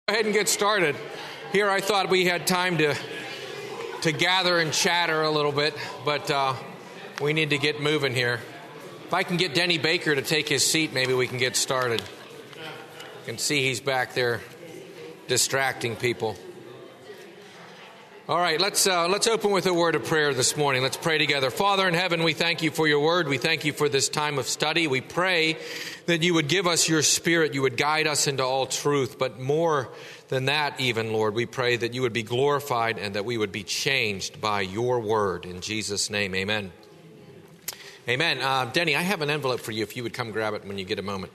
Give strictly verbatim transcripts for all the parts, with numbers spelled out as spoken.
Go ahead and get started. Here I thought we had time to to gather and chatter a little bit, but uh, we need to get moving here. If I can get Denny Baker to take his seat, maybe we can get started. You can see he's back there distracting people. All right, let's uh, let's open with a word of prayer this morning. Let's pray together. Father in heaven, we thank you for your word. We thank you for this time of study. We pray that you would give us your spirit. You would guide us into all truth. But more than that even, Lord, we pray that you would be glorified and that we would be changed by your word. In Jesus' name, amen. Amen. Uh, Denny, I have an envelope for you if you would come grab it when you get a moment.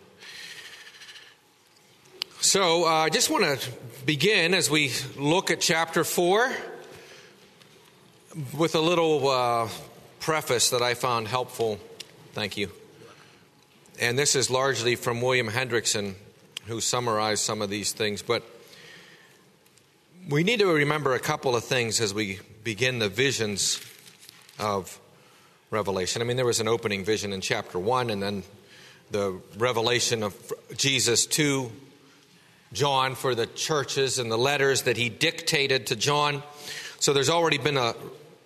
So uh, I just want to begin as we look at chapter four with a little uh, preface that I found helpful. Thank you. And this is largely from William Hendrickson, who summarized some of these things. But we need to remember a couple of things as we begin the visions of Revelation. I mean, there was an opening vision in chapter one, and then the revelation of Jesus to John for the churches and the letters that he dictated to John. So there's already been a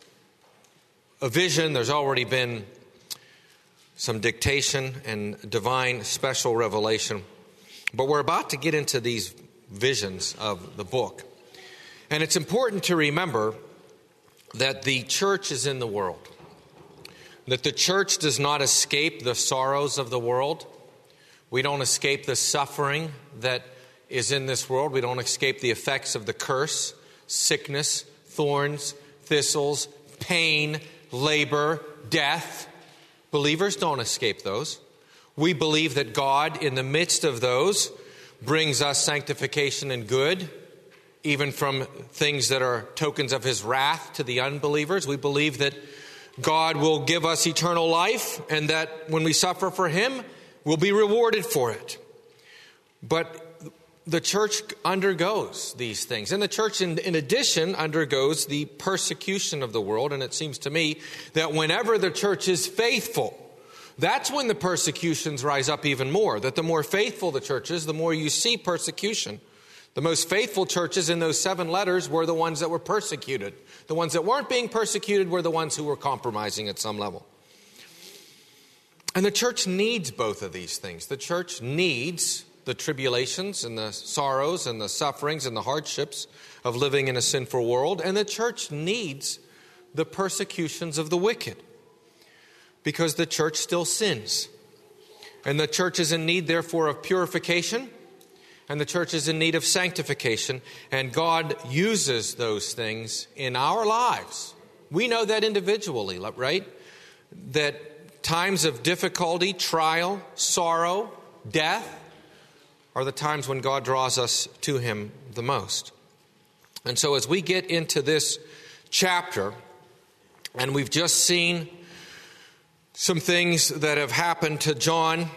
A vision, there's already been some dictation and divine special revelation. But we're about to get into these visions of the book. And it's important to remember that the church is in the world. That the church does not escape the sorrows of the world. We don't escape the suffering that is in this world. We don't escape the effects of the curse, sickness, thorns, thistles, pain, labor, death. Believers don't escape those. We believe that God, in the midst of those, brings us sanctification and good, even from things that are tokens of his wrath to the unbelievers. We believe that God will give us eternal life and that when we suffer for him, we'll be rewarded for it. But the church undergoes these things. And the church, in, in addition, undergoes the persecution of the world. And it seems to me that whenever the church is faithful, that's when the persecutions rise up even more. That the more faithful the church is, the more you see persecution. The most faithful churches in those seven letters were the ones that were persecuted. The ones that weren't being persecuted were the ones who were compromising at some level. And the church needs both of these things. The church needs the tribulations and the sorrows and the sufferings and the hardships of living in a sinful world. And the church needs the persecutions of the wicked because the church still sins. And the church is in need, therefore, of purification. And the church is in need of sanctification. And God uses those things in our lives. We know that individually, right? That times of difficulty, trial, sorrow, death are the times when God draws us to him the most. And so as we get into this chapter, and we've just seen some things that have happened to John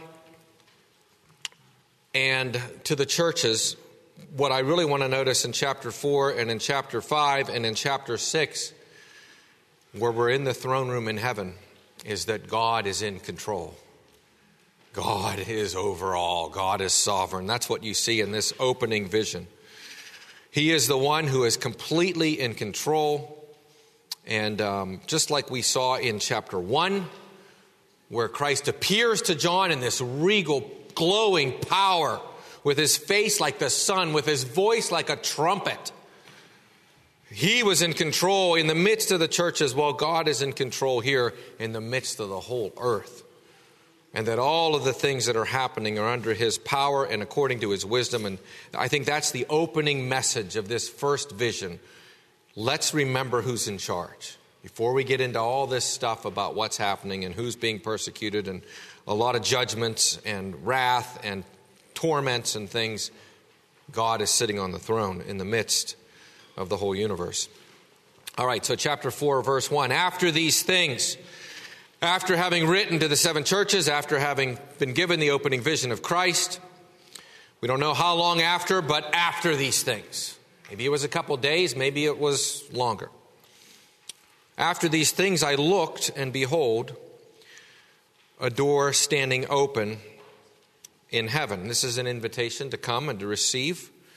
and to the churches, what I really want to notice in chapter four and in chapter five and in chapter six, where we're in the throne room in heaven, is that God is in control. God is over all. God is sovereign. That's what you see in this opening vision. He is the one who is completely in control. And um, just like we saw in chapter one, where Christ appears to John in this regal, glowing power, with his face like the sun, with his voice like a trumpet. He was in control in the midst of the church as well. God is in control here in the midst of the whole earth. And that all of the things that are happening are under his power and according to his wisdom. And I think that's the opening message of this first vision. Let's remember who's in charge. Before we get into all this stuff about what's happening and who's being persecuted and a lot of judgments and wrath and torments and things, God is sitting on the throne in the midst of the whole universe. All right, so chapter four, verse one. After these things, after having written to the seven churches, after having been given the opening vision of Christ, we don't know how long after, but after these things. Maybe it was a couple days, maybe it was longer. After these things I looked, and behold, a door standing open in heaven. This is an invitation to come and to receive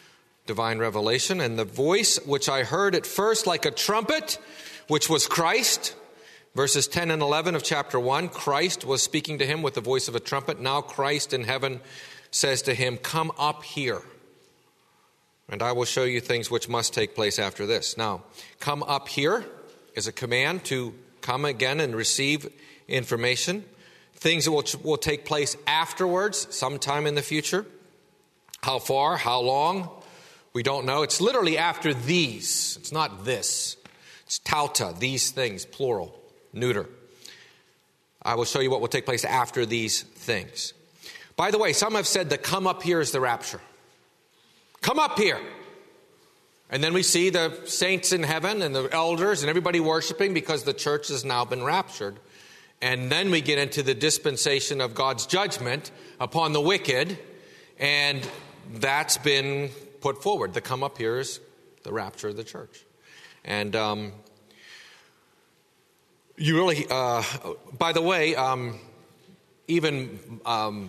divine revelation. And the voice which I heard at first like a trumpet, which was Christ. Verses ten and eleven of chapter one, Christ was speaking to him with the voice of a trumpet. Now Christ in heaven says to him, come up here, and I will show you things which must take place after this. Now, come up here is a command to come again and receive information. Things that will, will take place afterwards, sometime in the future. How far? How long? We don't know. It's literally after these. It's not this. It's tauta, these things, plural, neuter. I will show you what will take place after these things. By the way, some have said that come up here is the rapture. Come up here. And then we see the saints in heaven and the elders and everybody worshiping because the church has now been raptured. And then we get into the dispensation of God's judgment upon the wicked. And that's been put forward. The come up here is the rapture of the church. And um, you really, uh, by the way, um, even um,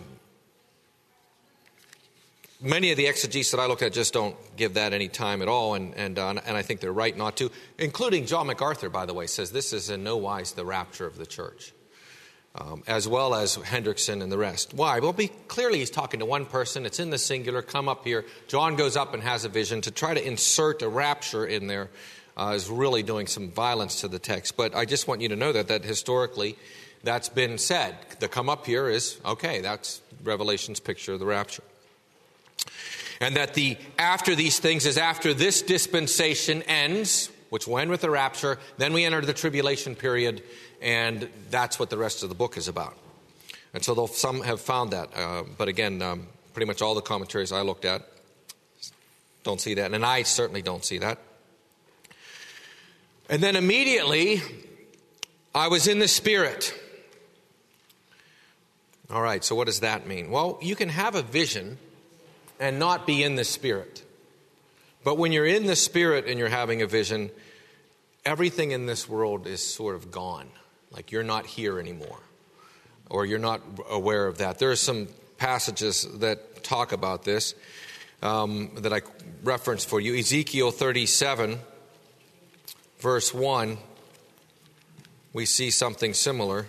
many of the exegetes that I looked at just don't give that any time at all. And, and, uh, and I think they're right not to. Including John MacArthur, by the way, says this is in no wise the rapture of the church. Um, as well as Hendrickson and the rest. Why? Well, be, clearly he's talking to one person. It's in the singular. Come up here. John goes up and has a vision. To try to insert a rapture in there uh, is really doing some violence to the text. But I just want you to know that, that historically that's been said. The come up here is, okay, that's Revelation's picture of the rapture. And that the after these things is after this dispensation ends, which will end with the rapture, then we enter the tribulation period, and that's what the rest of the book is about. And so some have found that. Uh, but again, um, pretty much all the commentaries I looked at don't see that. And I certainly don't see that. And then immediately, I was in the Spirit. All right, so what does that mean? Well, you can have a vision and not be in the Spirit. But when you're in the Spirit and you're having a vision, everything in this world is sort of gone. Like you're not here anymore. Or you're not aware of that. There are some passages that talk about this um, that I referenced for you. Ezekiel thirty-seven, verse one, we see something similar.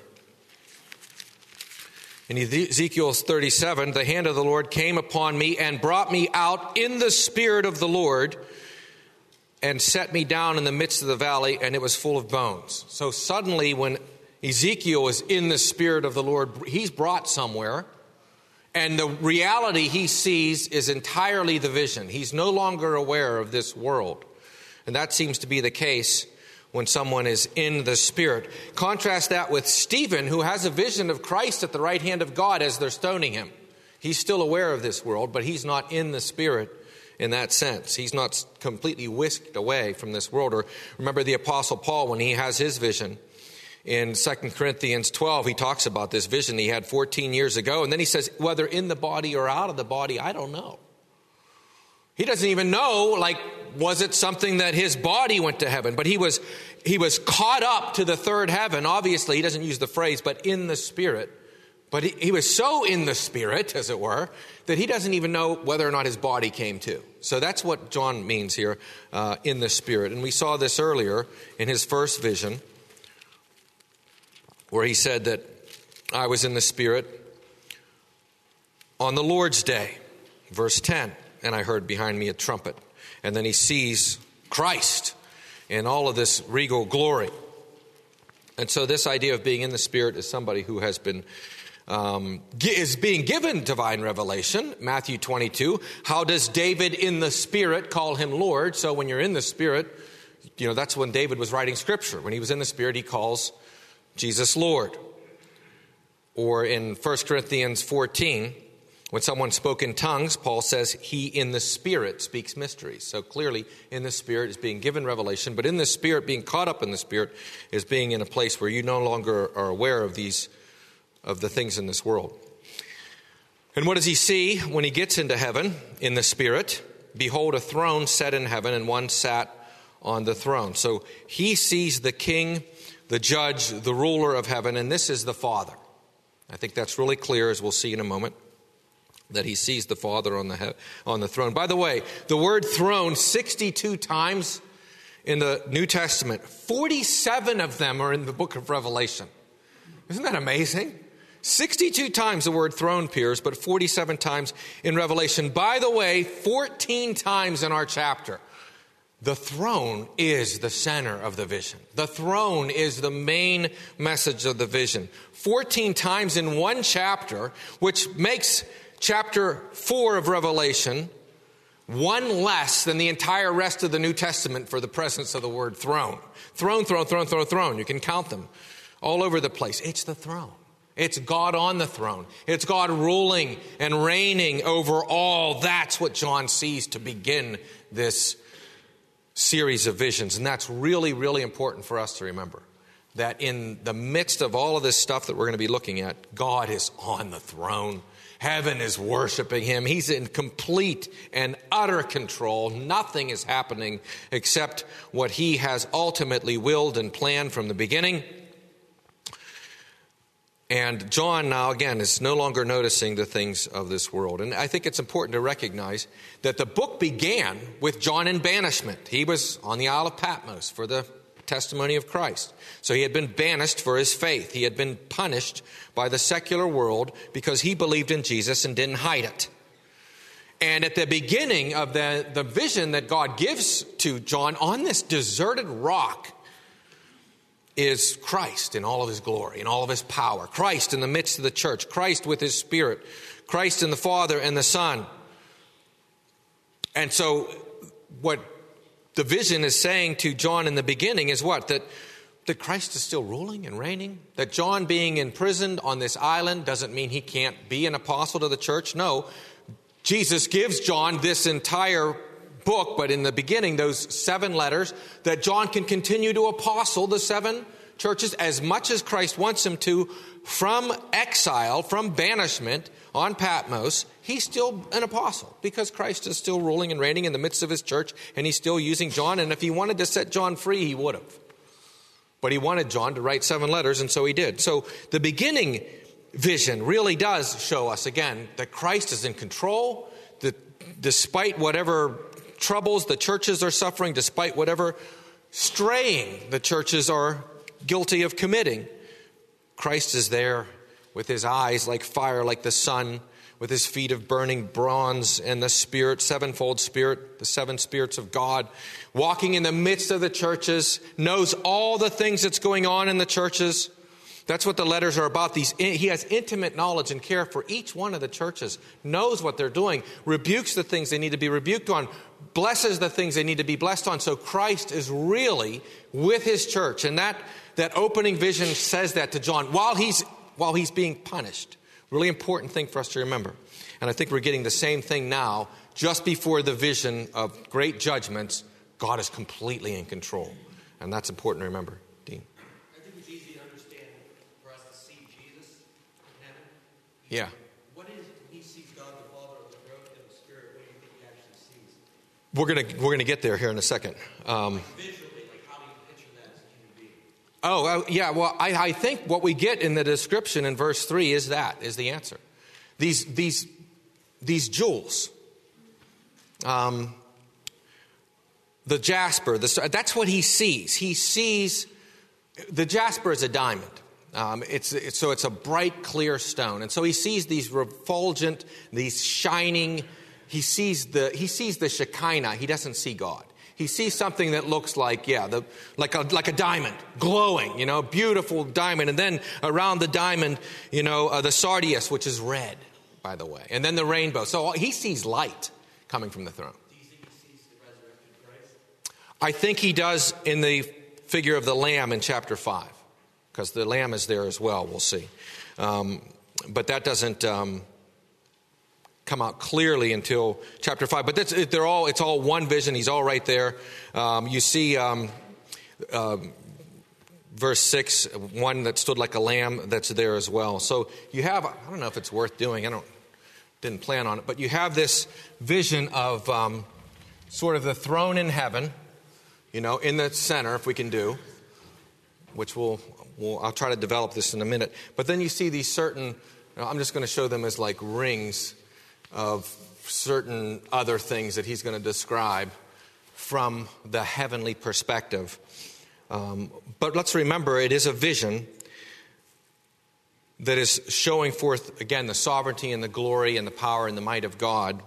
In Ezekiel thirty-seven, the hand of the Lord came upon me and brought me out in the Spirit of the Lord and set me down in the midst of the valley, and it was full of bones. So suddenly when Ezekiel is in the Spirit of the Lord, he's brought somewhere, and the reality he sees is entirely the vision. He's no longer aware of this world. And that seems to be the case when someone is in the Spirit. Contrast that with Stephen, who has a vision of Christ at the right hand of God as they're stoning him. He's still aware of this world, but he's not in the Spirit in that sense. He's not completely whisked away from this world. Or remember the Apostle Paul when he has his vision. In Second Corinthians twelve, he talks about this vision he had fourteen years ago. And then he says, whether in the body or out of the body, I don't know. He doesn't even know, like, was it something that his body went to heaven? But he was he was caught up to the third heaven. Obviously, he doesn't use the phrase, but in the Spirit. But he, he was so in the Spirit, as it were, that he doesn't even know whether or not his body came to. So that's what John means here, uh, in the Spirit. And we saw this earlier in his first vision, where he said that I was in the Spirit on the Lord's day. Verse ten, and I heard behind me a trumpet. And then he sees Christ in all of this regal glory. And so this idea of being in the Spirit is somebody who has been um, is being given divine revelation. Matthew twenty-two, how does David in the Spirit call him Lord? So when you're in the Spirit, you know, that's when David was writing Scripture. When he was in the Spirit, he calls Jesus Lord. Or in First Corinthians fourteen, when someone spoke in tongues, Paul says he in the Spirit speaks mysteries. So clearly in the Spirit is being given revelation, but in the Spirit, being caught up in the Spirit, is being in a place where you no longer are aware of these, of the things in this world. And what does he see when he gets into heaven in the Spirit? Behold, a throne set in heaven, and one sat on the throne. So he sees the King, the Judge, the ruler of heaven, and this is the Father. I think that's really clear, as we'll see in a moment. that he sees the Father on the he- on the throne. By the way, the word throne, sixty-two times in the New Testament, forty-seven of them are in the book of Revelation. Isn't that amazing? sixty-two times the word throne appears, but forty-seven times in Revelation. By the way, fourteen times in our chapter. The throne is the center of the vision. The throne is the main message of the vision. fourteen times in one chapter, which makes chapter four of Revelation one less than the entire rest of the New Testament for the presence of the word throne. Throne, throne, throne, throne, throne. You can count them all over the place. It's the throne. It's God on the throne. It's God ruling and reigning over all. That's what John sees to begin this series of visions. And that's really, really important for us to remember. That in the midst of all of this stuff that we're going to be looking at, God is on the throne. Heaven is worshiping him. He's in complete and utter control. Nothing is happening except what he has ultimately willed and planned from the beginning. And John now, again, is no longer noticing the things of this world. And I think it's important to recognize that the book began with John in banishment. He was on the Isle of Patmos for the testimony of Christ. So he had been banished for his faith. He had been punished by the secular world because he believed in Jesus and didn't hide it. And at the beginning of the, the vision that God gives to John on this deserted rock is Christ in all of his glory, in all of his power. Christ in the midst of the church. Christ with his Spirit. Christ in the Father and the Son. And so what the vision is saying to John in the beginning is what? That, that Christ is still ruling and reigning? That John being imprisoned on this island doesn't mean he can't be an apostle to the church? No. Jesus gives John this entire book, but in the beginning, those seven letters, that John can continue to apostle the seven churches as much as Christ wants him to from exile, from banishment on Patmos. He's still an apostle because Christ is still ruling and reigning in the midst of his church, and he's still using John. And if he wanted to set John free, he would have. But he wanted John to write seven letters, and so he did. So the beginning vision really does show us, again, that Christ is in control, that despite whatever troubles the churches are suffering, despite whatever straying the churches are guilty of committing, Christ is there with his eyes like fire, like the sun, with his feet of burning bronze, and the Spirit, sevenfold Spirit, the seven spirits of God, walking in the midst of the churches, knows all the things that's going on in the churches. That's what the letters are about. These, he has intimate knowledge and care for each one of the churches, knows what they're doing, rebukes the things they need to be rebuked on, blesses the things they need to be blessed on. So Christ is really with his church. And that, that opening vision says that to John while he's, while he's being punished. Really important thing for us to remember. And I think we're getting the same thing now, just before the vision of great judgments. God is completely in control. And that's important to remember. Dean? I think it's easy to understand for us to see Jesus in heaven. Yeah. What is it when he sees God the Father of the throne and the Spirit? What do you think he actually sees? We're gonna we're gonna get there here in a second. Um, like visually, like how do you picture that as a human being? oh, uh, yeah. Well, I, I think what we get in the description in verse three is that is the answer. These these these jewels, um, the jasper. The, that's what he sees. He sees the jasper is a diamond. Um, it's, it's so it's a bright, clear stone, and so he sees these refulgent, these shining. He sees the he sees the Shekinah. He doesn't see God. He sees something that looks like yeah, the like a like a diamond, glowing, you know, beautiful diamond, and then around the diamond, you know, uh, the sardius, which is red, by the way, and then the rainbow. So he sees light coming from the throne. Do you think he sees the resurrected Christ? I think he does in the figure of the Lamb in chapter five, because the Lamb is there as well. We'll see, um, but that doesn't. Um, come out clearly until chapter five. But that's, they're all, it's all one vision. He's all right there. Um, you see um, uh, verse six, one that stood like a lamb, that's there as well. So you have, I don't know if it's worth doing. I don't didn't plan on it. But you have this vision of um, sort of the throne in heaven, you know, in the center, if we can do, which we'll, we'll I'll try to develop this in a minute. But then you see these certain, you know, I'm just going to show them as like rings. of certain other things that he's going to describe from the heavenly perspective. Um, but let's remember, it is a vision that is showing forth, again, the sovereignty and the glory and the power and the might of God.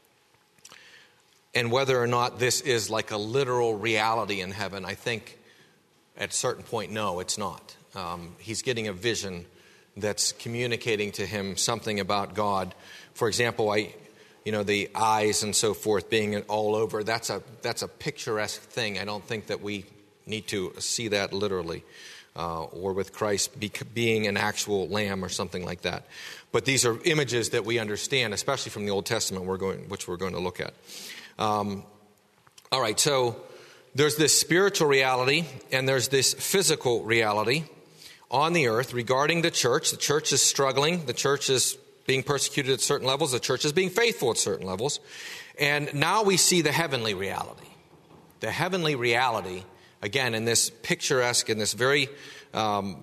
And whether or not this is like a literal reality in heaven, I think at a certain point, no, it's not. Um, he's getting a vision that's communicating to him something about God. For example, I, you know, the eyes and so forth being all over, that's a that's a picturesque thing. I don't think that we need to see that literally, uh, or with Christ be, being an actual lamb or something like that. But these are images that we understand, especially from the Old Testament, we're going, which we're going to look at. Um, all right, so there's this spiritual reality and there's this physical reality on the earth regarding the church. The church is struggling. The church is being persecuted at certain levels. The church is being faithful at certain levels. And now we see the heavenly reality. The heavenly reality, again, in this picturesque, in this very um,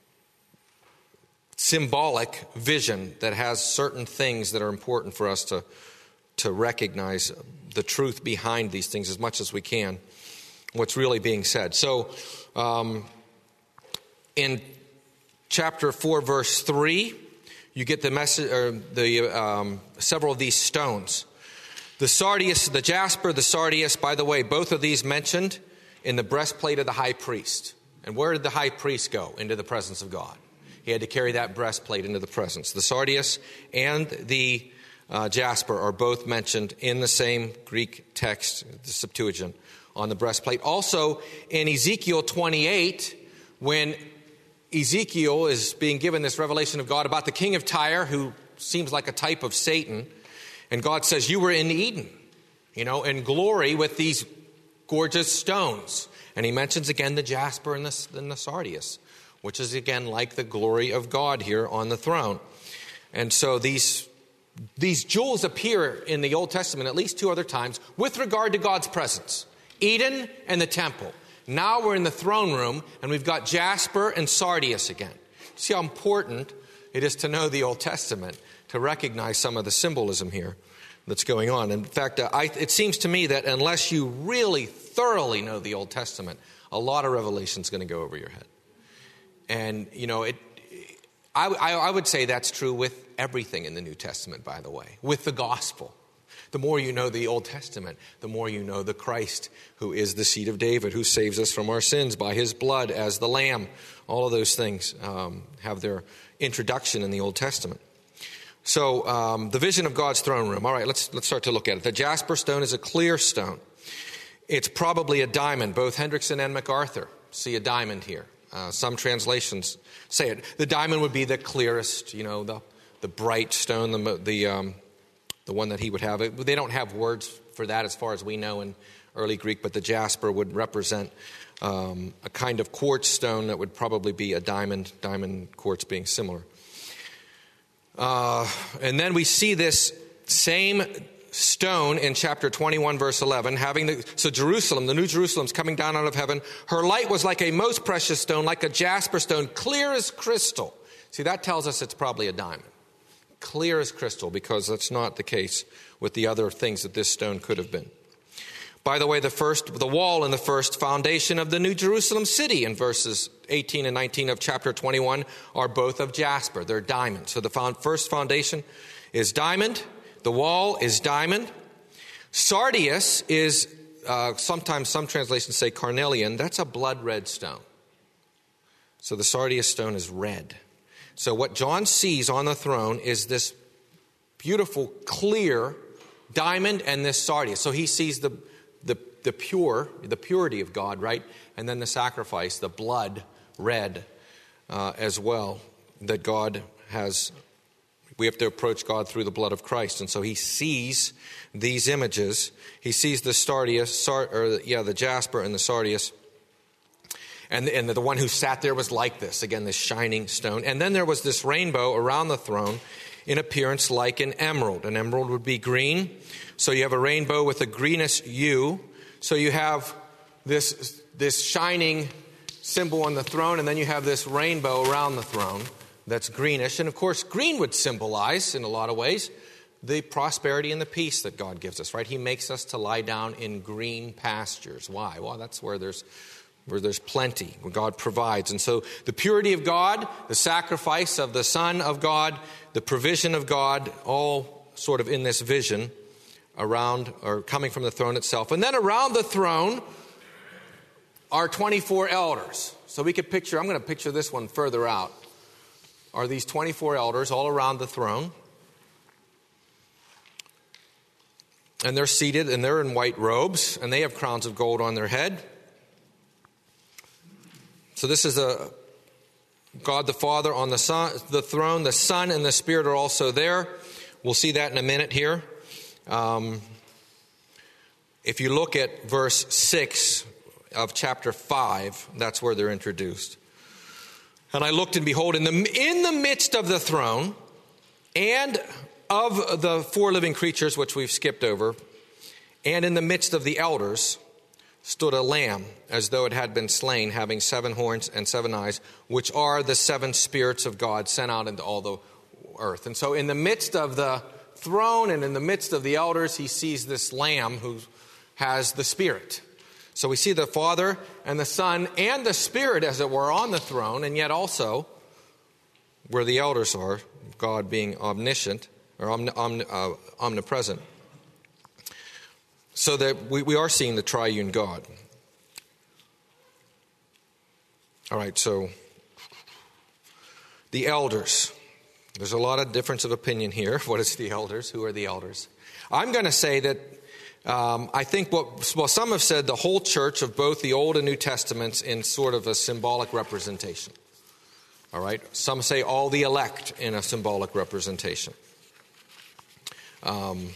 symbolic vision that has certain things that are important for us to, to recognize the truth behind these things as much as we can, what's really being said. So, um, in chapter four, verse three, you get the message, or the um, several of these stones. The sardius, the jasper, the sardius, by the way, both of these mentioned in the breastplate of the high priest. And where did the high priest go? Into the presence of God. He had to carry that breastplate into the presence. The sardius and the uh, jasper are both mentioned in the same Greek text, the Septuagint, on the breastplate. Also, in Ezekiel twenty-eight, when Ezekiel is being given this revelation of God about the king of Tyre, who seems like a type of Satan, and God says, you were in Eden, you know, in glory with these gorgeous stones. And he mentions again the jasper and the, and the sardius, which is again like the glory of God here on the throne. And so these these jewels appear in the Old Testament at least two other times with regard to God's presence. Eden and the temple. Now we're in the throne room and we've got jasper and sardius again. See how important it is to know the Old Testament, to recognize some of the symbolism here that's going on. In fact, uh, I, it seems to me that unless you really thoroughly know the Old Testament, a lot of revelation is going to go over your head. And, you know, it. I, I, I would say that's true with everything in the New Testament, by the way, with the gospel. The more you know the Old Testament, the more you know the Christ, who is the seed of David, who saves us from our sins by his blood as the Lamb. All of those things um, have their introduction in the Old Testament. So um, the vision of God's throne room. All right, let's let's start to look at it. The jasper stone is a clear stone. It's probably a diamond. Both Hendrickson and MacArthur see a diamond here. Uh, some translations say it. The diamond would be the clearest, you know, the the bright stone, the the um, the one that he would have. They don't have words for that as far as we know in early Greek, but the jasper would represent um, a kind of quartz stone that would probably be a diamond, diamond quartz being similar. Uh, and then we see this same stone in chapter twenty-one, verse eleven, having the, so Jerusalem, the new Jerusalem's coming down out of heaven. Her light was like a most precious stone, like a jasper stone, clear as crystal. See, that tells us it's probably a diamond. Clear as crystal, because that's not the case with the other things that this stone could have been. By the way, the first, the wall and the first foundation of the New Jerusalem city in verses eighteen and nineteen of chapter twenty-one are both of jasper. They're diamond. So the found, first foundation is diamond. The wall is diamond. Sardius is, uh, sometimes some translations say carnelian. That's a blood red stone. So the sardius stone is red. So what John sees on the throne is this beautiful, clear diamond and this sardius. So he sees the the the pure, the purity of God, right? And then the sacrifice, the blood red uh, as well, that God has. We have to approach God through the blood of Christ. And so he sees these images. He sees the sardius, sar, or yeah, the jasper and the sardius. And, and the one who sat there was like this, again, this shining stone. And then there was this rainbow around the throne in appearance like an emerald. An emerald would be green. So you have a rainbow with a greenish hue. So you have this, this shining symbol on the throne, and then you have this rainbow around the throne that's greenish. And of course, green would symbolize, in a lot of ways, the prosperity and the peace that God gives us, right? He makes us to lie down in green pastures. Why? Well, that's where there's where there's plenty, where God provides. And so the purity of God, the sacrifice of the Son of God, the provision of God, all sort of in this vision around or coming from the throne itself. And then around the throne are twenty-four elders. So we could picture, I'm going to picture this one further out, are these twenty-four elders all around the throne. And they're seated, and they're in white robes, and they have crowns of gold on their head. So this is a God the Father on the son, the throne. The Son and the Spirit are also there. We'll see that in a minute here. Um, if you look at verse six of chapter five, that's where they're introduced. And I looked, and behold, in the in the midst of the throne and of the four living creatures, which we've skipped over, and in the midst of the elders, stood a lamb, as though it had been slain, having seven horns and seven eyes, which are the seven spirits of God sent out into all the earth. And so in the midst of the throne and in the midst of the elders, he sees this lamb who has the Spirit. So we see the Father and the Son and the Spirit, as it were, on the throne, and yet also where the elders are, God being omniscient, or omni, omni, uh, omnipresent. So that we, we are seeing the triune God. All right, so the elders. There's a lot of difference of opinion here. What is the elders? Who are the elders? I'm going to say that um, I think what well, some have said the whole church of both the Old and New Testaments in sort of a symbolic representation. All right, some say all the elect in a symbolic representation. Um,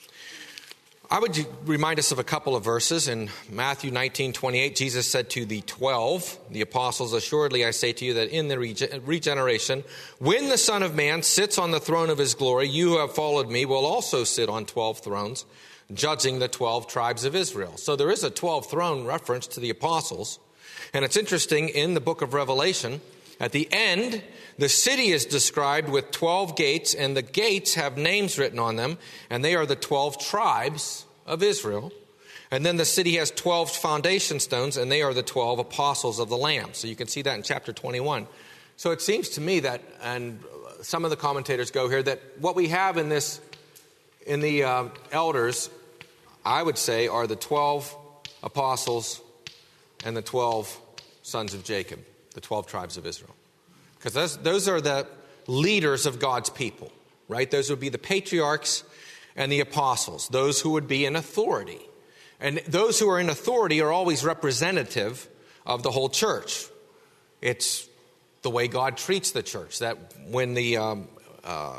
I would remind us of a couple of verses. In Matthew nineteen twenty-eight, Jesus said to the twelve, the apostles, assuredly I say to you that in the rege- regeneration, when the Son of Man sits on the throne of his glory, you who have followed me will also sit on twelve thrones, judging the twelve tribes of Israel. So there is a twelve throne reference to the apostles. And it's interesting, in the book of Revelation, at the end, the city is described with twelve gates, and the gates have names written on them, and they are the twelve tribes of Israel. And then the city has twelve foundation stones, and they are the twelve apostles of the Lamb. So you can see that in chapter twenty-one. So it seems to me that, and some of the commentators go here, that what we have in this, in the uh, elders, I would say, are the twelve apostles and the twelve sons of Jacob, the twelve tribes of Israel. Because those, those are the leaders of God's people, right? Those would be the patriarchs and the apostles, those who would be in authority. And those who are in authority are always representative of the whole church. It's the way God treats the church, that when the um, uh,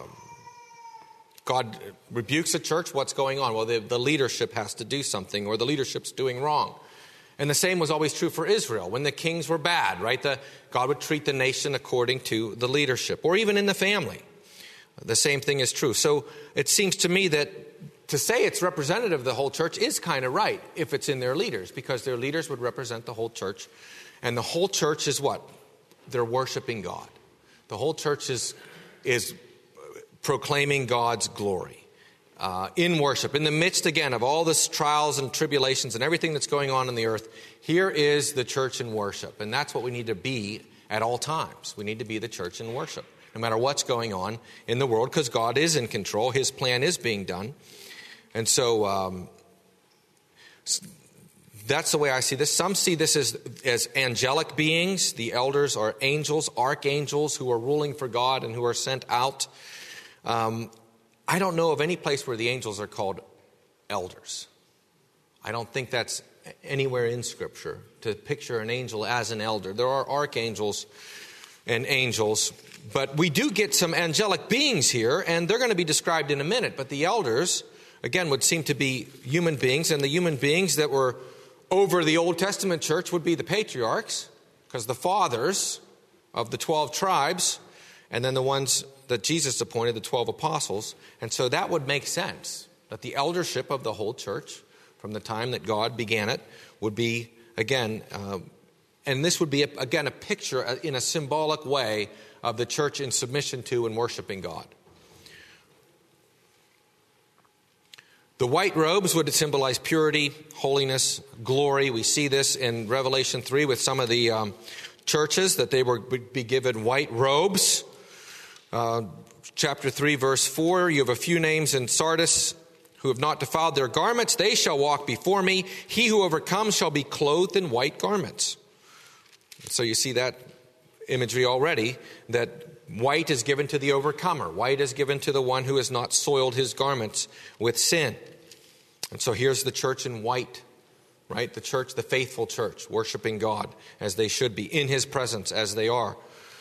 God rebukes a church, what's going on? Well, the, the leadership has to do something, or the leadership's doing wrong. And the same was always true for Israel. When the kings were bad, right, the, God would treat the nation according to the leadership, or even in the family. The same thing is true. So it seems to me that to say it's representative of the whole church is kind of right if it's in their leaders, because their leaders would represent the whole church. And the whole church is what? They're worshiping God. The whole church is, is proclaiming God's glory. Uh, in worship, in the midst, again, of all this trials and tribulations and everything that's going on in the earth, here is the church in worship. And that's what we need to be at all times. We need to be the church in worship, no matter what's going on in the world, because God is in control. His plan is being done. And so um, that's the way I see this. Some see this as, as angelic beings. The elders are angels, archangels who are ruling for God and who are sent out. Um I don't know of any place where the angels are called elders. I don't think that's anywhere in Scripture to picture an angel as an elder. There are archangels and angels, but we do get some angelic beings here, and they're going to be described in a minute. But the elders, again, would seem to be human beings, and the human beings that were over the Old Testament church would be the patriarchs, because the fathers of the twelve tribes, and then the ones that Jesus appointed, the twelve apostles. And so that would make sense, that the eldership of the whole church from the time that God began it would be, again, uh, and this would be, a, again, a picture in a symbolic way of the church in submission to and worshiping God. The white robes would symbolize purity, holiness, glory. We see this in Revelation three with some of the um, churches, that they would be given white robes. Uh, chapter three, verse four, you have a few names in Sardis who have not defiled their garments. They shall walk before me. He who overcomes shall be clothed in white garments. So you see that imagery already, that white is given to the overcomer. White is given to the one who has not soiled his garments with sin. And so here's the church in white, right? The church, the faithful church, worshiping God as they should be, in his presence as they are.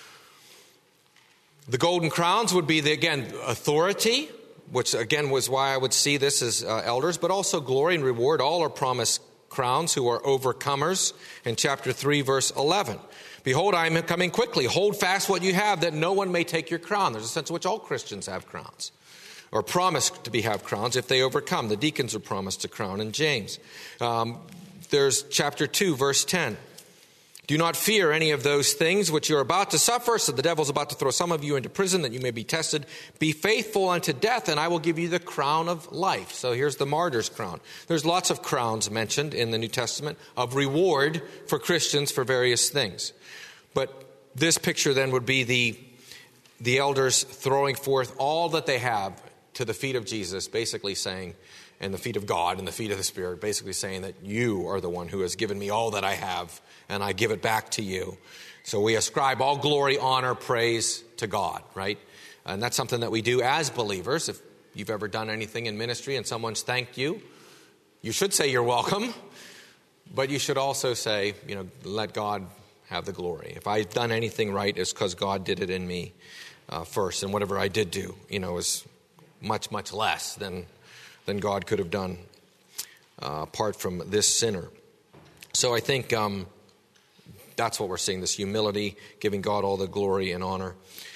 The golden crowns would be, the, again, authority, which again was why I would see this as uh, elders, but also glory and reward. All are promised crowns who are overcomers in chapter three, verse eleven. Behold, I am coming quickly. Hold fast what you have, that no one may take your crown. There's a sense in which all Christians have crowns, or promised to be have crowns if they overcome. The deacons are promised a crown in James. Um, there's chapter two, verse ten. Do not fear any of those things which you're about to suffer. So the devil's about to throw some of you into prison that you may be tested. Be faithful unto death, and I will give you the crown of life. So here's the martyr's crown. There's lots of crowns mentioned in the New Testament of reward for Christians for various things. But this picture then would be the, the elders throwing forth all that they have to the feet of Jesus, basically saying, and the feet of God and the feet of the Spirit, basically saying that you are the one who has given me all that I have, and I give it back to you. So we ascribe all glory, honor, praise to God, right? And that's something that we do as believers. If you've ever done anything in ministry and someone's thanked you, you should say you're welcome, but you should also say, you know, let God have the glory. If I've done anything right, it's because God did it in me uh, first, and whatever I did do, you know, is much, much less than than God could have done uh, apart from this sinner. So I think um, that's what we're seeing, this humility, giving God all the glory and honor.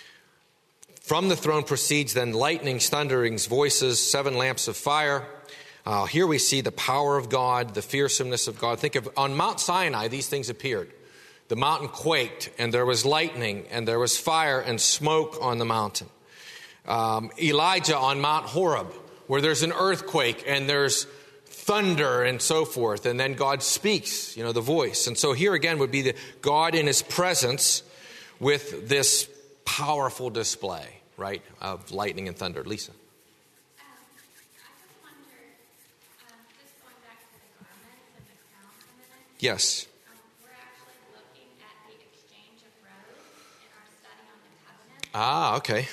From the throne proceeds then lightnings, thunderings, voices, seven lamps of fire. Uh, here we see the power of God, the fearsomeness of God. Think of on Mount Sinai, these things appeared. The mountain quaked, and there was lightning, and there was fire and smoke on the mountain. Um, Elijah on Mount Horeb, where there's an earthquake and there's thunder and so forth. And then God speaks, you know, the voice. And so here again would be the God in his presence with this powerful display, right, of lightning and thunder. Lisa. Um, I just wondered, um, just going back to the garments and the crowns a minute. Yes. Um, we're actually looking at the exchange of robes in our study on the covenant. Ah, okay.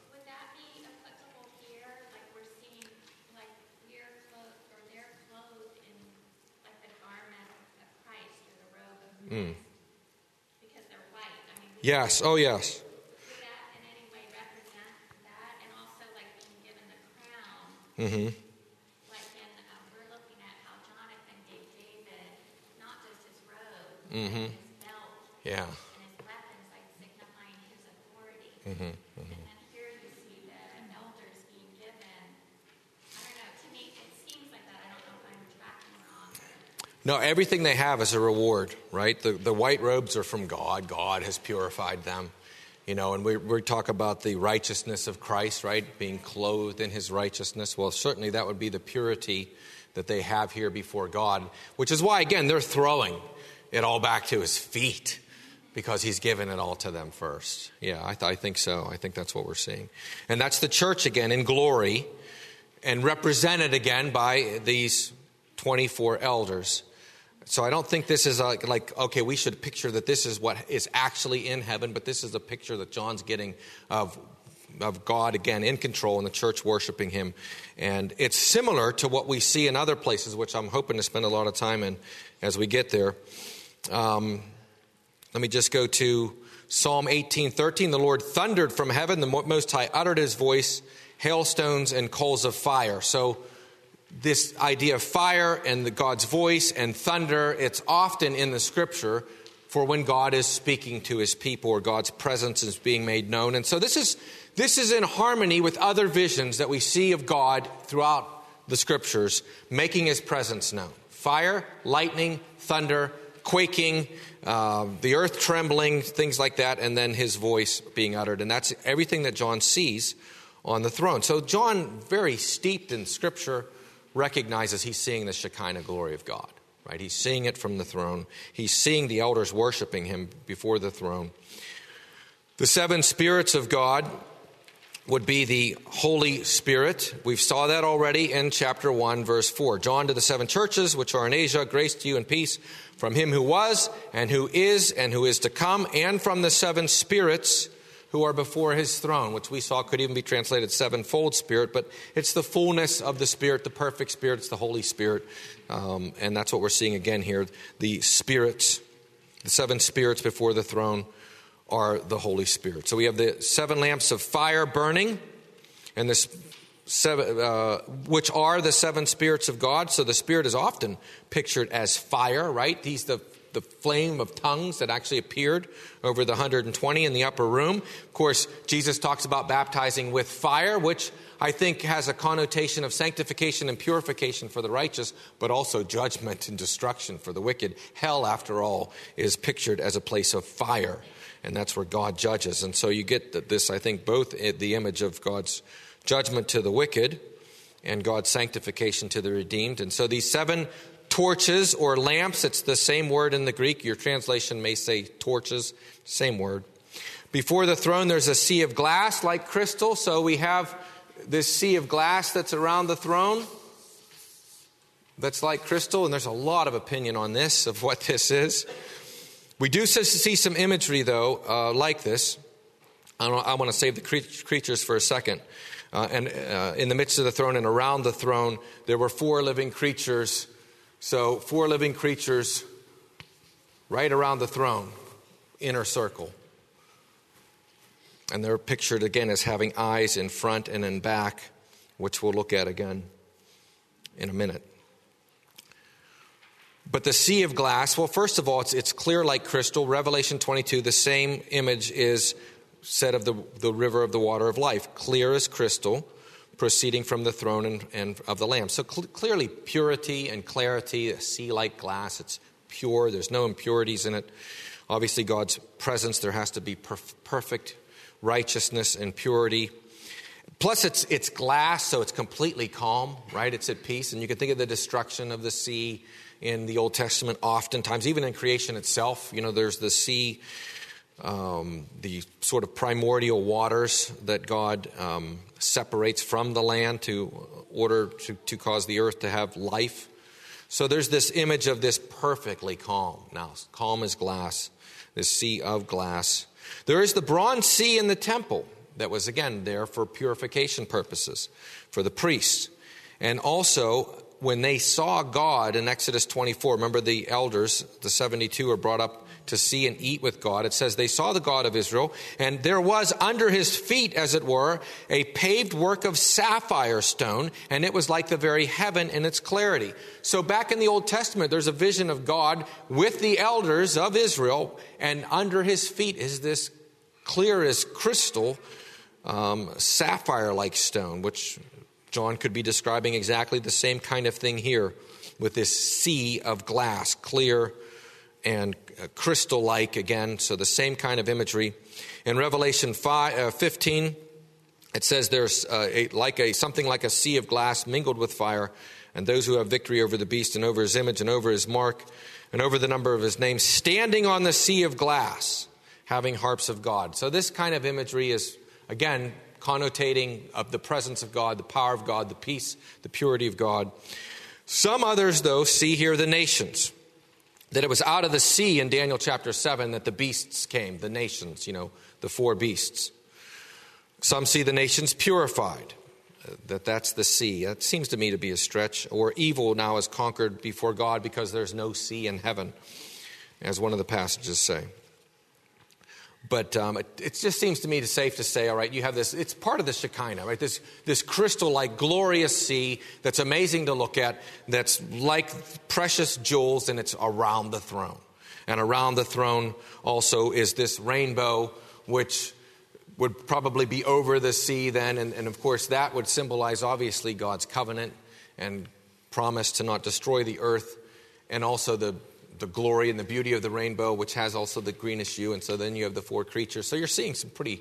Mm. Because they're white. I mean, yes. Oh, yes. Would that in any way represent that? And also, like being given the crown. Mm-hmm. Like in, um, we're looking at how Jonathan gave David not just his robe, mm-hmm. but his belt. Yeah. And his weapons, like signifying his authority. Mm-hmm. Mm-hmm. And then here you see the elders being given. I don't know. To me, it seems like that. I don't know if I'm tracking wrong. No, everything they have is a reward, right? The the white robes are from God. God has purified them, you know, and we we talk about the righteousness of Christ, right? Being clothed in his righteousness. Well, certainly that would be the purity that they have here before God, which is why, again, they're throwing it all back to his feet because he's given it all to them first. Yeah, I, th- I think so. I think that's what we're seeing. And that's the church again in glory and represented again by these twenty-four elders. So I don't think this is like, like, okay, we should picture that this is what is actually in heaven, but this is a picture that John's getting of of God, again, in control and the church worshiping him. And it's similar to what we see in other places, which I'm hoping to spend a lot of time in as we get there. Um, let me just go to Psalm eighteen thirteen. The Lord thundered from heaven, the Most High uttered his voice, hailstones and coals of fire. So this idea of fire and the God's voice and thunder, it's often in the scripture for when God is speaking to his people or God's presence is being made known. And so this is this is in harmony with other visions that we see of God throughout the scriptures, making his presence known. Fire, lightning, thunder, quaking, uh, the earth trembling, things like that, and then his voice being uttered. And that's everything that John sees on the throne. So John, very steeped in scripture, recognizes he's seeing the Shekinah glory of God, right? He's seeing it from the throne. He's seeing the elders worshiping him before the throne. The seven spirits of God would be the Holy Spirit. We saw that already in chapter one, verse four. John to the seven churches which are in Asia, grace to you and peace from him who was and who is and who is to come, and from the seven spirits who are before his throne, which we saw could even be translated sevenfold Spirit, but it's the fullness of the Spirit, the perfect Spirit, it's the Holy Spirit, um, and that's what we're seeing again here. The spirits, the seven spirits before the throne are the Holy Spirit. So we have the seven lamps of fire burning, and this seven, uh, which are the seven spirits of God. So the Spirit is often pictured as fire, right? He's the the flame of tongues that actually appeared over the one hundred twenty in the upper room. Of course, Jesus talks about baptizing with fire, which I think has a connotation of sanctification and purification for the righteous, but also judgment and destruction for the wicked. Hell, after all, is pictured as a place of fire, and that's where God judges. And so you get this, I think, both the image of God's judgment to the wicked and God's sanctification to the redeemed. And so these seven torches or lamps, it's the same word in the Greek. Your translation may say torches, same word. Before the throne, there's a sea of glass like crystal. So we have this sea of glass that's around the throne that's like crystal. And there's a lot of opinion on this, of what this is. We do see some imagery, though, uh, like this. I, I want to save the creatures for a second. Uh, and uh, in the midst of the throne and around the throne, there were four living creatures. So four living creatures right around the throne, inner circle. And they're pictured again as having eyes in front and in back, which we'll look at again in a minute. But the sea of glass, well, first of all, it's, it's clear like crystal. Revelation twenty-two, the same image is said of the, the river of the water of life, clear as crystal, proceeding from the throne and, and of the Lamb. So cl- clearly purity and clarity, a sea like glass, it's pure, there's no impurities in it. Obviously God's presence, there has to be perf- perfect righteousness and purity. Plus it's it's glass, so it's completely calm, right? It's at peace. And you can think of the destruction of the sea in the Old Testament oftentimes, even in creation itself. You know, there's the sea, um, the sort of primordial waters that God um, separates from the land to order to, to cause the earth to have life. So there's this image of this perfectly calm. Now, calm as glass, this sea of glass. There is the bronze sea in the temple that was, again, there for purification purposes, for the priests. And also, when they saw God in Exodus twenty-four, remember the elders, the seventy-two, are brought up to see and eat with God. It says they saw the God of Israel, and there was under his feet, as it were, a paved work of sapphire stone, and it was like the very heaven in its clarity. So back in the Old Testament, there's a vision of God with the elders of Israel, and under his feet is this clear as crystal um, sapphire-like stone, which John could be describing exactly the same kind of thing here with this sea of glass, clear and crystal-like again, so the same kind of imagery. In Revelation five, uh, fifteen, it says there's uh, a, like a something like a sea of glass mingled with fire, and those who have victory over the beast and over his image and over his mark and over the number of his name, standing on the sea of glass, having harps of God. So this kind of imagery is, again, connotating of the presence of God, the power of God, the peace, the purity of God. Some others, though, see here the nations. That it was out of the sea in Daniel chapter seven that the beasts came, the nations, you know, the four beasts. Some see the nations purified, that that's the sea. That seems to me to be a stretch. Or evil now is conquered before God because there's no sea in heaven, as one of the passages say. But um, it, it just seems to me to safe to say, all right, you have this, it's part of the Shekinah, right? This this crystal-like glorious sea that's amazing to look at, that's like precious jewels, and it's around the throne. And around the throne also is this rainbow, which would probably be over the sea then. And, and of course, that would symbolize, obviously, God's covenant and promise to not destroy the earth, and also the the glory and the beauty of the rainbow, which has also the greenish hue. And so then you have the four creatures. So you're seeing some pretty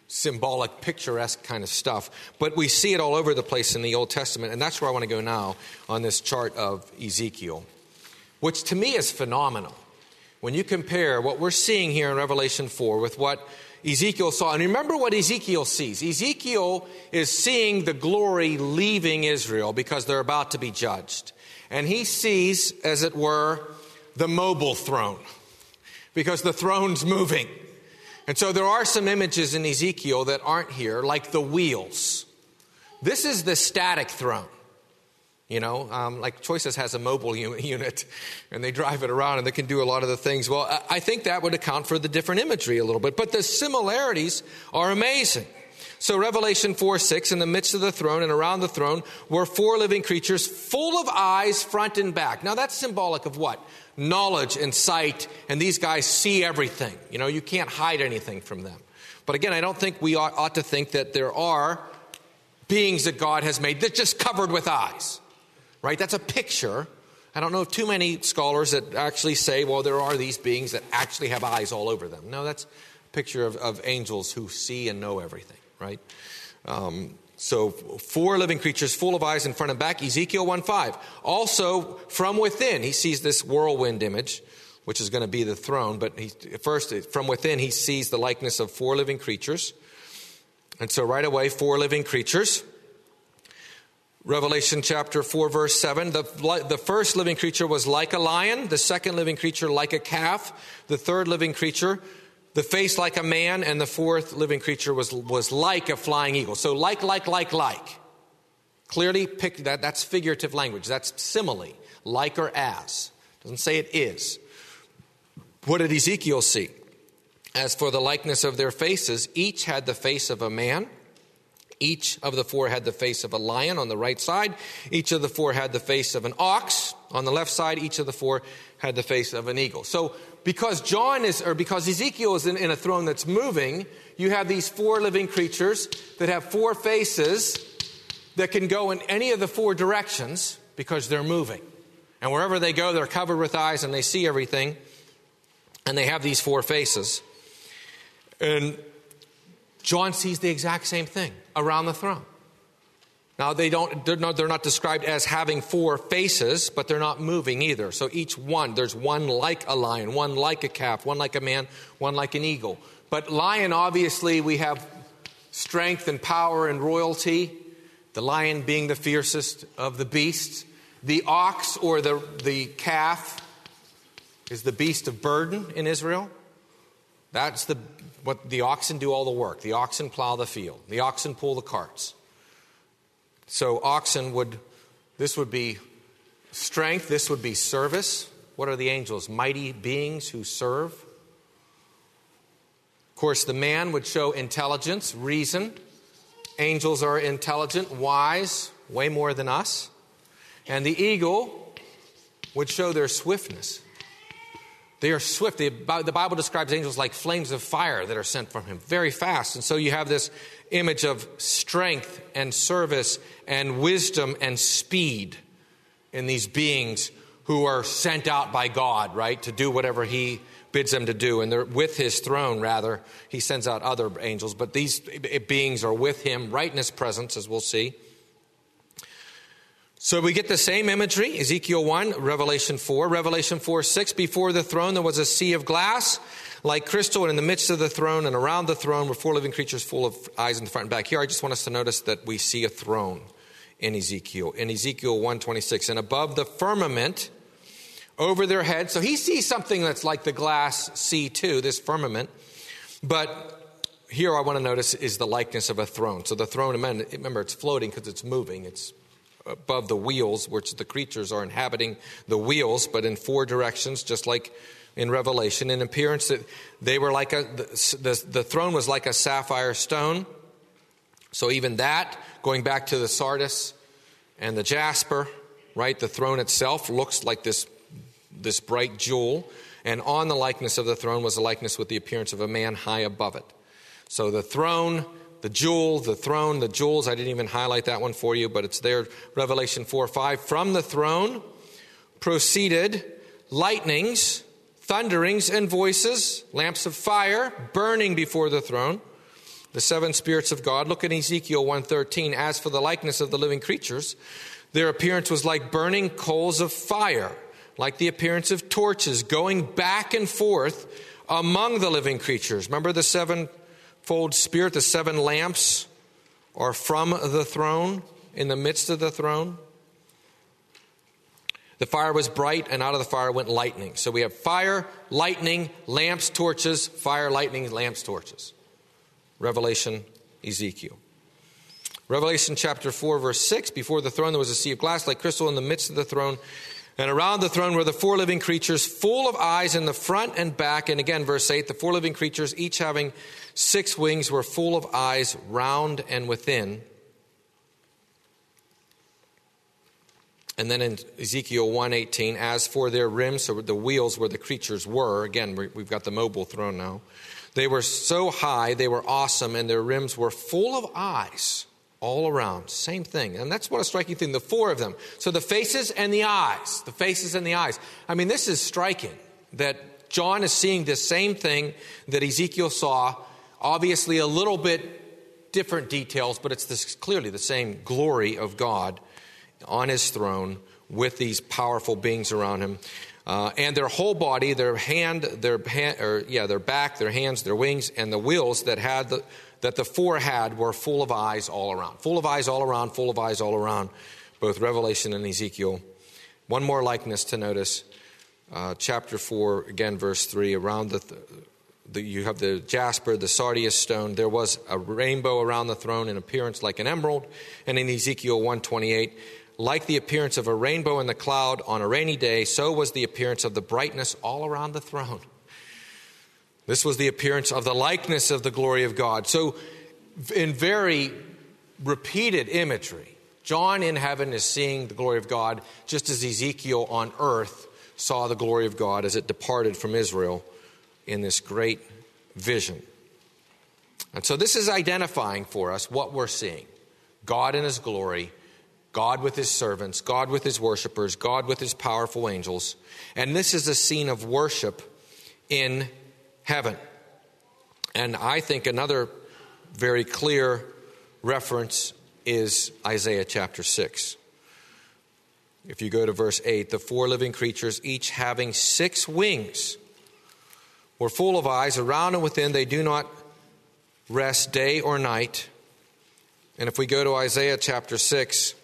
symbolic, picturesque kind of stuff. But we see it all over the place in the Old Testament, and that's where I want to go now on this chart of Ezekiel, which to me is phenomenal. When you compare what we're seeing here in Revelation four with what Ezekiel saw, and remember what Ezekiel sees. Ezekiel is seeing the glory leaving Israel because they're about to be judged. And he sees, as it were, the mobile throne, because the throne's moving. And so there are some images in Ezekiel that aren't here, like the wheels. This is the static throne. You know, um, like Choices has a mobile unit, and they drive it around, and they can do a lot of the things. Well, I think that would account for the different imagery a little bit. But the similarities are amazing. So Revelation four six, in the midst of the throne and around the throne were four living creatures full of eyes front and back. Now that's symbolic of what? Knowledge and sight, and these guys see everything. You know, you can't hide anything from them. But again, I don't think we ought, ought to think that there are beings that God has made that just covered with eyes. Right? That's a picture. I don't know of too many scholars that actually say, well, there are these beings that actually have eyes all over them. No, that's a picture of, of angels who see and know everything, right? Um, so four living creatures full of eyes in front and back. Ezekiel one five. Also from within, he sees this whirlwind image, which is going to be the throne. But he, first, from within, he sees the likeness of four living creatures. And so right away, four living creatures. Revelation chapter four, verse seven, the, the first living creature was like a lion, the second living creature like a calf, the third living creature, the face like a man, and the fourth living creature was, was like a flying eagle. So like, like, like, like. Clearly pick that, that's figurative language. That's simile, like or as. Doesn't say it is. What did Ezekiel see? As for the likeness of their faces, each had the face of a man. Each of the four had the face of a lion on the right side. Each of the four had the face of an ox on the left side. Each of the four had the face of an eagle. So because John is, or because Ezekiel is in, in a throne that's moving, you have these four living creatures that have four faces that can go in any of the four directions because they're moving. And wherever they go, they're covered with eyes and they see everything. And they have these four faces. And John sees the exact same thing around the throne. Now, they don't, they're not, they're not described as having four faces, but they're not moving either. So each one, there's one like a lion, one like a calf, one like a man, one like an eagle. But lion, obviously, we have strength and power and royalty. The lion being the fiercest of the beasts. The ox or the, the calf is the beast of burden in Israel. That's the what the oxen do all the work. The oxen plow the field. The oxen pull the carts. So oxen would, this would be strength. This would be service. What are the angels? Mighty beings who serve. Of course, the man would show intelligence, reason. Angels are intelligent, wise, way more than us. And the eagle would show their swiftness. They are swift. The Bible describes angels like flames of fire that are sent from him, very fast. And so you have this image of strength and service and wisdom and speed in these beings who are sent out by God, right, to do whatever he bids them to do. And they're with his throne, rather. He sends out other angels, but these beings are with him, right in his presence, as we'll see. So we get the same imagery, Ezekiel one, Revelation four. Revelation four six, before the throne there was a sea of glass like crystal, and in the midst of the throne and around the throne were four living creatures full of eyes in the front and back. Here I just want us to notice that we see a throne in Ezekiel. In Ezekiel one twenty-six, and above the firmament over their heads. So he sees something that's like the glass sea too, this firmament. But here I want to notice is the likeness of a throne. So the throne, remember, it's floating because it's moving. It's above the wheels, which the creatures are inhabiting the wheels, but in four directions, just like in Revelation. In appearance, they were like a, the, the, the throne was like a sapphire stone. So even that, going back to the sardis and the jasper, right? The throne itself looks like this, this bright jewel. And on the likeness of the throne was a likeness with the appearance of a man high above it. So the throne, the jewel, the throne, the jewels, I didn't even highlight that one for you, but it's there, Revelation four five. From the throne proceeded lightnings, thunderings, and voices, lamps of fire burning before the throne. the seven spirits of God. Look at Ezekiel one thirteen. As for the likeness of the living creatures, their appearance was like burning coals of fire, like the appearance of torches going back and forth among the living creatures. Remember the sevenfold spirit, the seven lamps are from the throne, in the midst of the throne. The fire was bright, and out of the fire went lightning. So we have fire, lightning, lamps, torches, fire, lightning, lamps, torches. Revelation, Ezekiel. Revelation chapter four, verse six. Before the throne there was a sea of glass like crystal in the midst of the throne. And around the throne were the four living creatures, full of eyes in the front and back. And again, verse eight, the four living creatures, each having six wings, were full of eyes round and within. And then in Ezekiel one eighteen, as for their rims, so the wheels where the creatures were, again, we've got the mobile throne now. They were so high, they were awesome, and their rims were full of eyes all around. Same thing. And that's what a striking thing, the four of them. So the faces and the eyes, the faces and the eyes. I mean, this is striking that John is seeing this same thing that Ezekiel saw, obviously a little bit different details, but it's this, clearly the same glory of God on his throne with these powerful beings around him. Uh, and their whole body, their hand, their hand, or yeah, their back, their hands, their wings, and the wheels that had the, that the four had were full of eyes all around. Full of eyes all around, full of eyes all around, both Revelation and Ezekiel. One more likeness to notice. Uh, chapter four, again, verse three, around the, the, you have the jasper, the sardius stone. There was a rainbow around the throne in appearance like an emerald. And in Ezekiel one twenty-eight, like the appearance of a rainbow in the cloud on a rainy day, so was the appearance of the brightness all around the throne. This was the appearance of the likeness of the glory of God. So in very repeated imagery, John in heaven is seeing the glory of God, just as Ezekiel on earth saw the glory of God as it departed from Israel in this great vision. And so this is identifying for us what we're seeing. God in his glory, God with his servants, God with his worshipers, God with his powerful angels. And this is a scene of worship in heaven. And I think another very clear reference is Isaiah chapter six. If you go to verse eight, the four living creatures, each having six wings, were full of eyes around and within. They do not rest day or night. And if we go to Isaiah chapter six,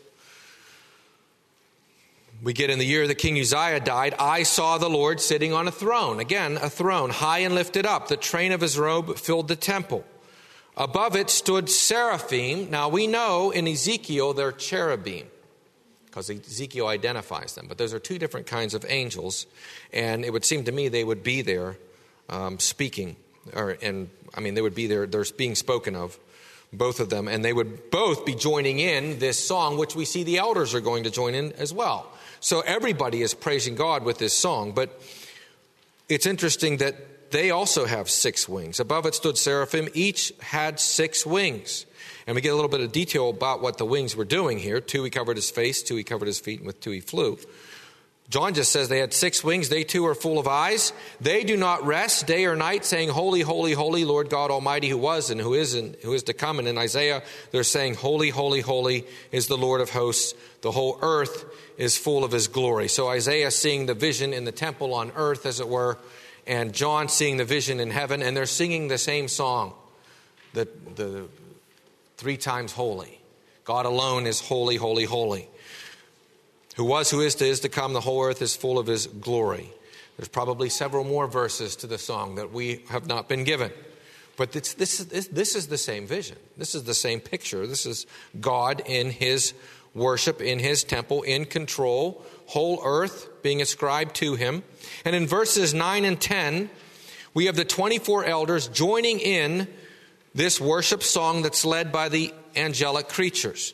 we get in the year that King Uzziah died, I saw the Lord sitting on a throne. Again, a throne, high and lifted up. The train of his robe filled the temple. Above it stood seraphim. Now we know in Ezekiel they're cherubim, because Ezekiel identifies them. But those are two different kinds of angels. And it would seem to me they would be there um, speaking. Or, and I mean, they would be there, they're being spoken of, both of them. And they would both be joining in this song, which we see the elders are going to join in as well. So everybody is praising God with this song. But it's interesting that they also have six wings. Above it stood seraphim. Each had six wings. And we get a little bit of detail about what the wings were doing here. Two, he covered his face. Two, he covered his feet. And with two, he flew. John just says they had six wings. They too are full of eyes. They do not rest day or night, saying, Holy, holy, holy, Lord God Almighty, who was and who is and who is to come. And in Isaiah, they're saying, Holy, holy, holy is the Lord of hosts. The whole earth is full of his glory. So Isaiah seeing the vision in the temple on earth, as it were, and John seeing the vision in heaven, and they're singing the same song, the, the three times holy. God alone is holy, holy, holy. Who was, who is, to is to come. The whole earth is full of his glory. There's probably several more verses to the song that we have not been given. But this, this, this, this is the same vision. This is the same picture. This is God in his worship, in his temple, in control, whole earth being ascribed to him. And in verses nine and ten, we have the twenty-four elders joining in this worship song that's led by the angelic creatures.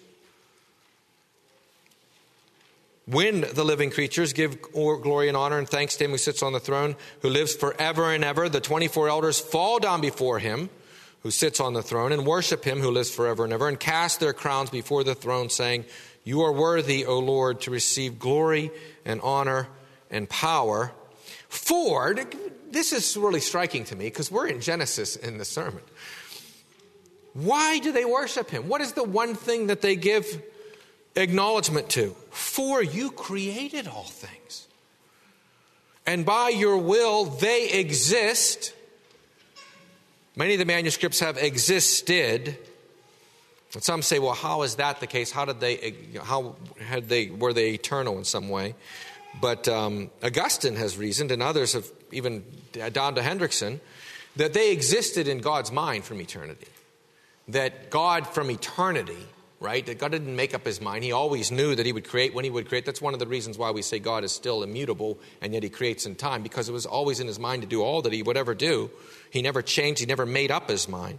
When the living creatures give glory and honor and thanks to him who sits on the throne, who lives forever and ever, the twenty-four elders fall down before him who sits on the throne and worship him who lives forever and ever, and cast their crowns before the throne, saying, You are worthy, O Lord, to receive glory and honor and power. For, this is really striking to me because we're in Genesis in the sermon. Why do they worship him? What is the one thing that they give acknowledgement to? For you created all things. And by your will they exist. Many of the manuscripts have existed. And some say, well, how is that the case? How did they, how had they, were they eternal in some way? But um, Augustine has reasoned, and others have, even down to Hendrickson, that they existed in God's mind from eternity. That God from eternity, right, that God didn't make up his mind. He always knew that he would create when he would create. That's one of the reasons why we say God is still immutable, and yet he creates in time, because it was always in his mind to do all that he would ever do. He never changed. He never made up his mind.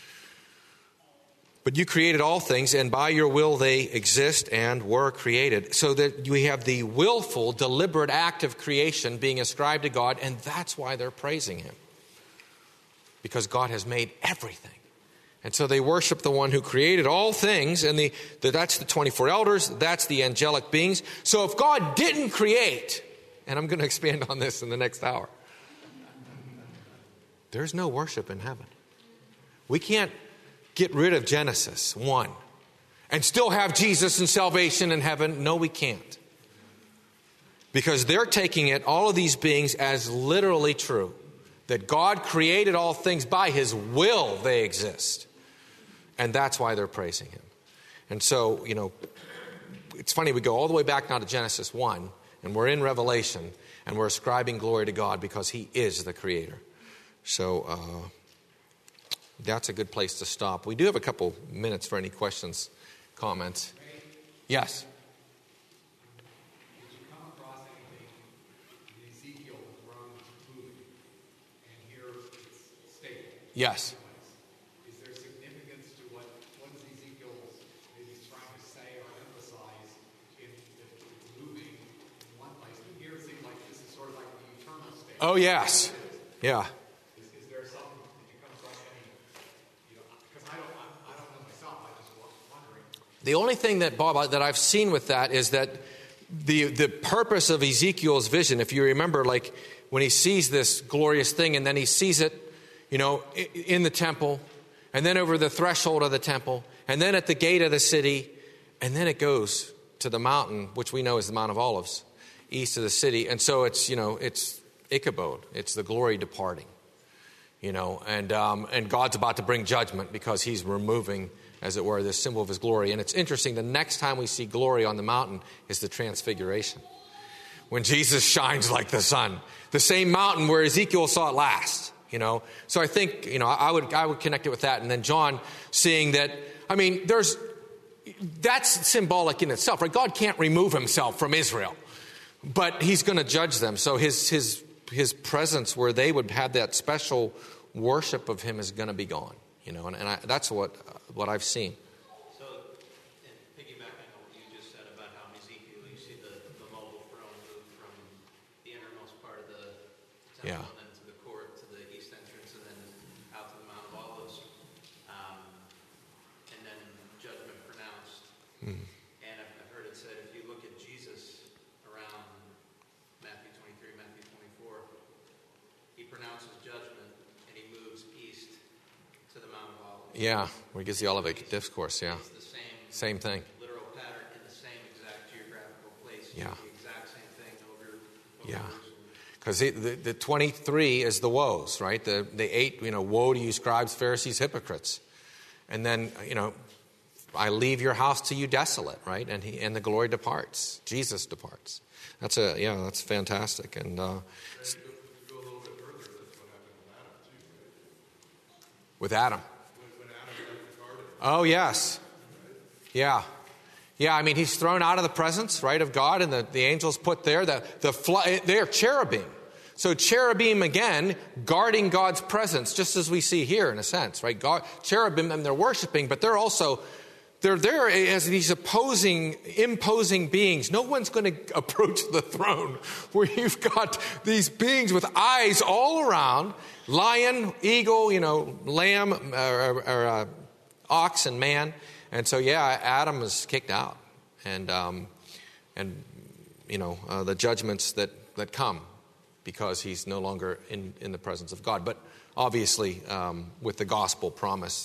But you created all things, and by your will they exist and were created. So that we have the willful, deliberate act of creation being ascribed to God, and that's why they're praising him. Because God has made everything. And so they worship the one who created all things, and the, the that's the twenty-four elders, that's the angelic beings. So if God didn't create, and I'm going to expand on this in the next hour, there's no worship in heaven. We can't get rid of Genesis one and still have Jesus and salvation in heaven. No, we can't. Because they're taking it, all of these beings, as literally true. That God created all things by his will they exist. And that's why they're praising him. And so, you know, it's funny, we go all the way back now to Genesis one, and we're in Revelation, and we're ascribing glory to God because he is the creator. So, uh, that's a good place to stop. We do have a couple minutes for any questions, comments. Yes? Did you come across anything in Ezekiel throne moving? And here it's stable. Yes. Is there significance to what, what is Ezekiel maybe trying to say or emphasize in the moving in one place? And here it seems like this is sort of like the eternal state. Oh, yes. Yeah. The only thing that, Bob, that I've seen with that is that the the purpose of Ezekiel's vision, if you remember, like when he sees this glorious thing and then he sees it, you know, in the temple, and then over the threshold of the temple, and then at the gate of the city, and then it goes to the mountain, which we know is the Mount of Olives, east of the city. And so it's, you know, it's Ichabod. It's the glory departing, you know, and um, and God's about to bring judgment because he's removing, as it were, this symbol of his glory. And it's interesting, the next time we see glory on the mountain is the transfiguration. When Jesus shines like the sun. The same mountain where Ezekiel saw it last, you know. So I think, you know, I would I would connect it with that. And then John seeing that, I mean, there's, that's symbolic in itself, right? God can't remove himself from Israel, but he's going to judge them. So his his his presence where they would have that special worship of him is going to be gone. You know, and, and I, that's what uh, what I've seen. So, and piggybacking on what you just said about how in Ezekiel you see the, the mobile throne move from the innermost part of the temple Yeah. and then to the court, to the east entrance, and then out to the Mount of Olives, um, and then judgment pronounced. Mm. And I've, I've heard it said, if you look at Jesus around Matthew twenty-three, Matthew twenty-four, he pronounces judgment and he moves east to the Mount of Olives. Yeah, where he gives the Olivet Discourse, yeah. It's the same, Same thing. literal pattern in the same exact geographical place. Yeah. The exact same thing over, over Yeah. Jerusalem. Because the, the twenty-three is the woes, right? The, the eight, you know, woe to you scribes, Pharisees, hypocrites. And then, you know, I leave your house to you desolate, right? And he and the glory departs. Jesus departs. That's a, yeah, that's fantastic. And uh, with Adam. Oh, yes. Yeah. Yeah, I mean, he's thrown out of the presence, right, of God, and the, the angels put there. The, the fly, they're cherubim. So cherubim, again, guarding God's presence, just as we see here, in a sense, right? God, cherubim, and they're worshiping, but they're also, they're there as these opposing, imposing beings. No one's going to approach the throne where you've got these beings with eyes all around, lion, eagle, you know, lamb, or, or uh, ox and man. And so, yeah, Adam is kicked out. And, um, and you know, uh, the judgments that, that come because he's no longer in, in the presence of God. But obviously, um, with the gospel promise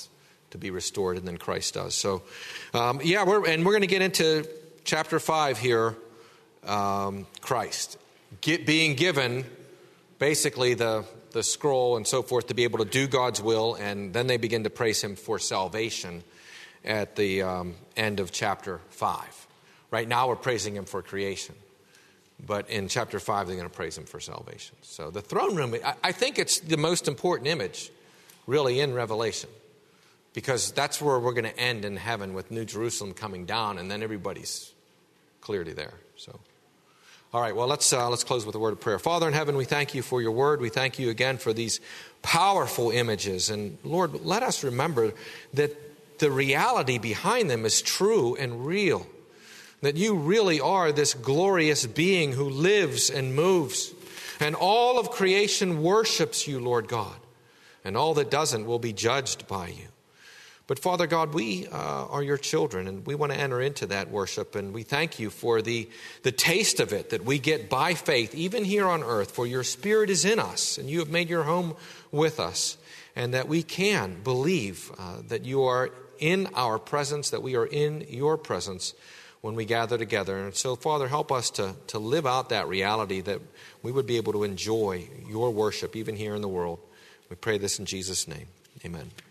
to be restored, and then Christ does. So, um, yeah, we're, and we're going to get into chapter five here, um, Christ. Get, being given basically the, the scroll and so forth to be able to do God's will, and then they begin to praise him for salvation at the um, end of chapter five. Right now we're praising him for creation. But in chapter five, they're going to praise him for salvation. So the throne room, I, I think it's the most important image, really, in Revelation. Because that's where we're going to end in heaven with New Jerusalem coming down, and then everybody's clearly there. So, all right, well, let's uh, let's close with a word of prayer. Father in heaven, we thank you for your word. We thank you again for these powerful images. And Lord, let us remember that the reality behind them is true and real. That you really are this glorious being who lives and moves. And all of creation worships you, Lord God. And all that doesn't will be judged by you. But Father God, we uh, are your children, and we want to enter into that worship. And we thank you for the, the taste of it that we get by faith, even here on earth. For your Spirit is in us, and you have made your home with us. And that we can believe uh, that you are in our presence, that we are in your presence when we gather together. And so, Father, help us to, to live out that reality, that we would be able to enjoy your worship even here in the world. We pray this in Jesus' name. Amen.